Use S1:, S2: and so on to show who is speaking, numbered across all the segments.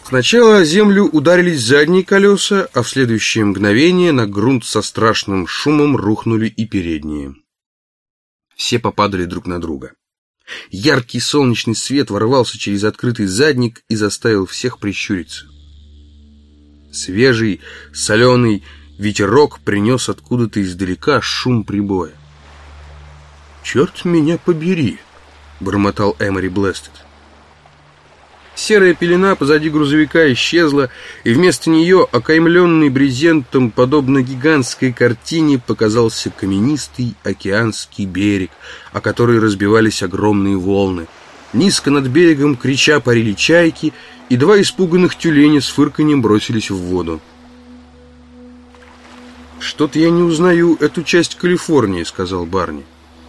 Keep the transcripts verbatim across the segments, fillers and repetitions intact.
S1: Сначала о землю ударились задние колеса, а в следующее мгновение на грунт со страшным шумом рухнули и передние. Все попадали друг на друга. Яркий солнечный свет ворвался через открытый задник и заставил всех прищуриться. Свежий, соленый ветерок принес откуда-то издалека шум прибоя. «Черт меня побери!» — бормотал Эмори Блэстед. Серая пелена позади грузовика исчезла, и вместо нее, окаймленный брезентом, подобно гигантской картине, показался каменистый океанский берег, о который разбивались огромные волны. Низко над берегом, крича, парили чайки, и два испуганных тюленя с фырканьем бросились в воду. «Что-то я не узнаю эту часть Калифорнии», — сказал Барни.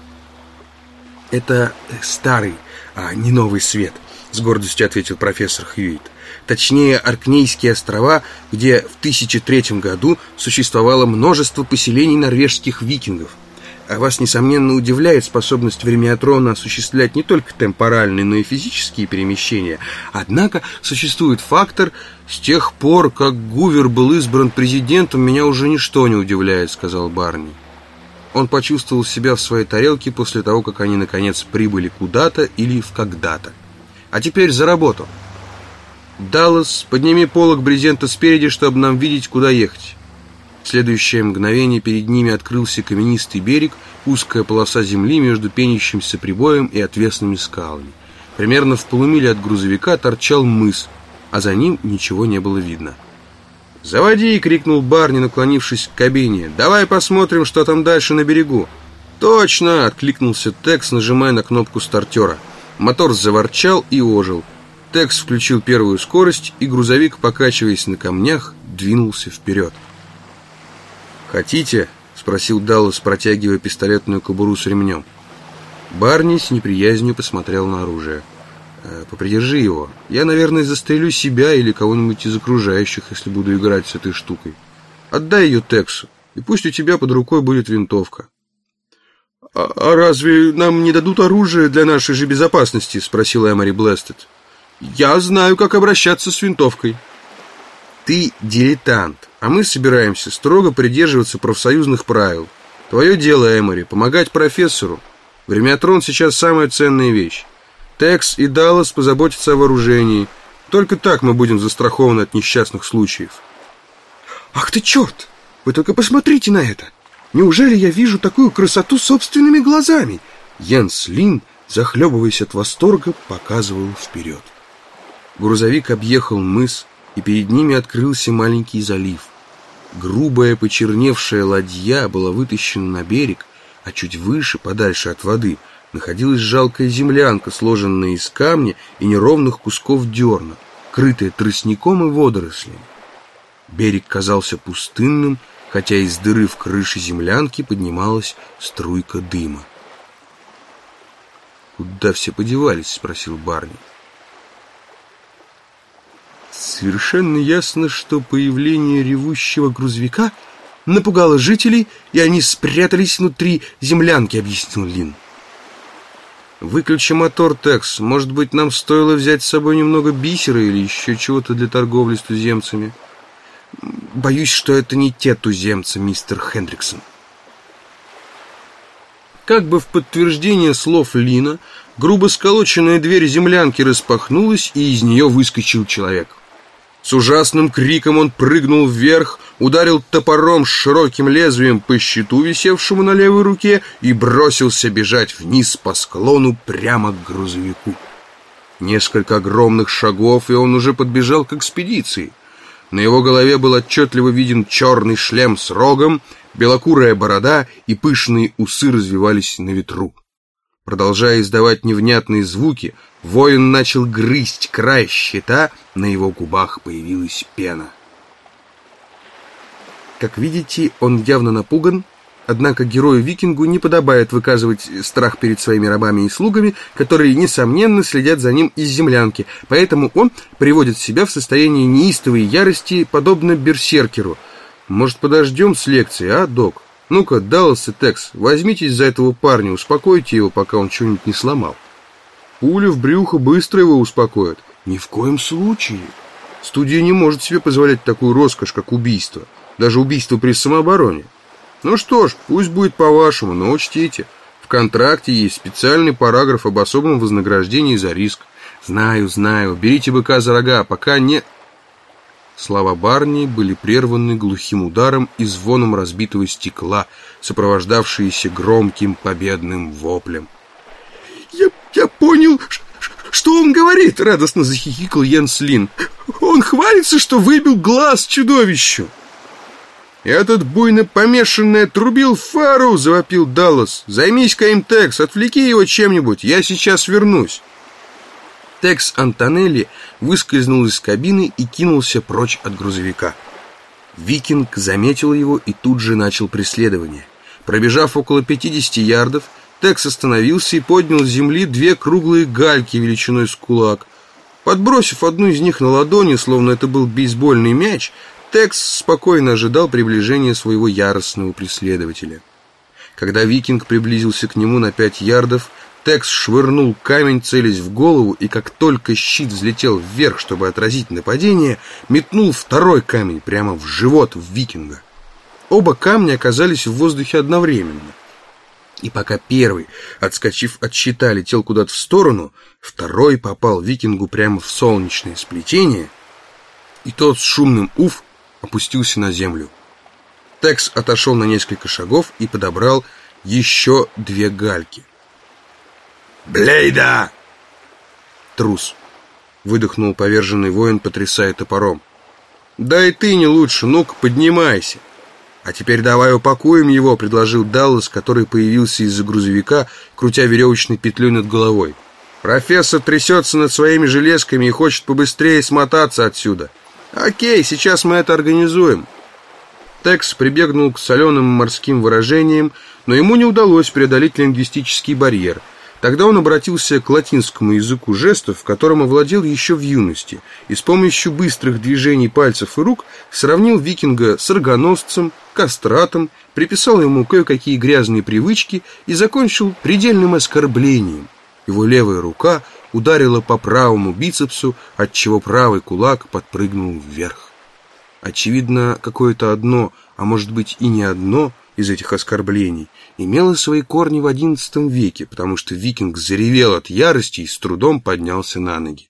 S1: «Это старый, а не новый свет», — с гордостью ответил профессор Хьюитт. «Точнее, Оркнейские острова, где в тысяча третьем году существовало множество поселений норвежских викингов. А вас, несомненно, удивляет способность времяотрона осуществлять не только темпоральные, но и физические перемещения. Однако существует фактор: с тех пор, как Гувер был избран президентом, меня уже ничто не удивляет», — сказал Барни. Он почувствовал себя в своей тарелке после того, как они, наконец, прибыли куда-то или в когда-то. «А теперь за работу. Даллас, подними полог брезента спереди, чтобы нам видеть, куда ехать». В следующее мгновение перед ними открылся каменистый берег, узкая полоса земли между пенящимся прибоем и отвесными скалами. Примерно в полумиле от грузовика торчал мыс, а за ним ничего не было видно. «Заводи!» — крикнул Барни, наклонившись к кабине. «Давай посмотрим, что там дальше на берегу». «Точно!» — откликнулся Текс, нажимая на кнопку стартера. Мотор заворчал и ожил. Текс включил первую скорость, и грузовик, покачиваясь на камнях, двинулся вперед. «Хотите?» — спросил Даллас, протягивая пистолетную кобуру с ремнем. Барни с неприязнью посмотрел на оружие. «Попридержи его. Я, наверное, застрелю себя или кого-нибудь из окружающих, если буду играть с этой штукой. Отдай ее Тексу, и пусть у тебя под рукой будет винтовка». «А, а разве нам не дадут оружие для нашей же безопасности?» — спросил Эмори Блэстед. «Я знаю, как обращаться с винтовкой». «Ты дилетант, а мы собираемся строго придерживаться профсоюзных правил. Твое дело, Эмори, помогать профессору. Времяотрон сейчас самая ценная вещь. Текс и Даллас позаботятся о вооружении. Только так мы будем застрахованы от несчастных случаев». «Ах ты черт! Вы только посмотрите на это! Неужели я вижу такую красоту собственными глазами?» Йенс Лин, захлебываясь от восторга, показывал вперед. Грузовик объехал мыс, и перед ними открылся маленький залив. Грубая почерневшая ладья была вытащена на берег, а чуть выше, подальше от воды, находилась жалкая землянка, сложенная из камня и неровных кусков дерна, крытая тростником и водорослями. Берег казался пустынным, хотя из дыры в крыше землянки поднималась струйка дыма. «Куда все подевались?» — спросил Барни. «Совершенно ясно, что появление ревущего грузовика напугало жителей, и они спрятались внутри землянки», — объяснил Лин. «Выключи мотор, Текс. Может быть, нам стоило взять с собой немного бисера или еще чего-то для торговли с туземцами?» «Боюсь, что это не те туземцы, мистер Хендриксон». Как бы в подтверждение слов Лина, грубо сколоченная дверь землянки распахнулась, и из нее выскочил человек. С ужасным криком он прыгнул вверх, ударил топором с широким лезвием по щиту, висевшему на левой руке, и бросился бежать вниз по склону прямо к грузовику. Несколько огромных шагов, и он уже подбежал к экспедиции. На его голове был отчетливо виден черный шлем с рогом, белокурая борода и пышные усы развивались на ветру. Продолжая издавать невнятные звуки, воин начал грызть край щита, на его губах появилась пена. Как видите, он явно напуган, однако герою-викингу не подобает выказывать страх перед своими рабами и слугами, которые, несомненно, следят за ним из землянки, поэтому он приводит себя в состояние неистовой ярости, подобно берсеркеру. Может, подождем с лекции, а, док? Ну-ка, Даллас и Текс, возьмитесь за этого парня, успокойте его, пока он что-нибудь не сломал. Пуля в брюхо быстро его успокоит. Ни в коем случае. Студия не может себе позволять такую роскошь, как убийство. Даже убийство при самообороне. Ну что ж, пусть будет по-вашему, но учтите, в контракте есть специальный параграф об особом вознаграждении за риск. Знаю, знаю, берите быка за рога, пока не... Слова Барни были прерваны глухим ударом и звоном разбитого стекла, сопровождавшиеся громким победным воплем. «Я, я понял, что он говорит!» — радостно захихикал Йенс Лин. «Он хвалится, что выбил глаз чудовищу!» «Этот буйно помешанный отрубил фару!» — завопил Даллас. «Займись-ка им, Текс, отвлеки его чем-нибудь, я сейчас вернусь!» Текс Антонелли выскользнул из кабины и кинулся прочь от грузовика. Викинг заметил его и тут же начал преследование. Пробежав около пятидесяти ярдов, Текс остановился и поднял с земли две круглые гальки величиной с кулак. Подбросив одну из них на ладони, словно это был бейсбольный мяч, Текс спокойно ожидал приближения своего яростного преследователя. Когда Викинг приблизился к нему на пять ярдов, Текс швырнул камень, целясь в голову, и как только щит взлетел вверх, чтобы отразить нападение, метнул второй камень прямо в живот Викинга. Оба камня оказались в воздухе одновременно. И пока первый, отскочив от щита, летел куда-то в сторону, второй попал Викингу прямо в солнечное сплетение, и тот с шумным «уф» опустился на землю. Текс отошел на несколько шагов и подобрал еще две гальки. «Блейда!» «Трус!» — выдохнул поверженный воин, потрясая топором. «Да и ты не лучше, ну-ка поднимайся!» «А теперь давай упакуем его», — предложил Даллас, который появился из-за грузовика, крутя веревочной петлей над головой. «Профессор трясется над своими железками и хочет побыстрее смотаться отсюда». «Окей, сейчас мы это организуем». Текс прибегнул к соленым морским выражениям, но ему не удалось преодолеть лингвистический барьер. Тогда он обратился к латинскому языку жестов, которым овладел еще в юности, и с помощью быстрых движений пальцев и рук сравнил Викинга с рогоносцем, кастратом, приписал ему кое-какие грязные привычки и закончил предельным оскорблением. Его левая рука ударила по правому бицепсу, отчего правый кулак подпрыгнул вверх. Очевидно, какое-то одно, а может быть и не одно из этих оскорблений имело свои корни в одиннадцатом веке, потому что Викинг заревел от ярости и с трудом поднялся на ноги.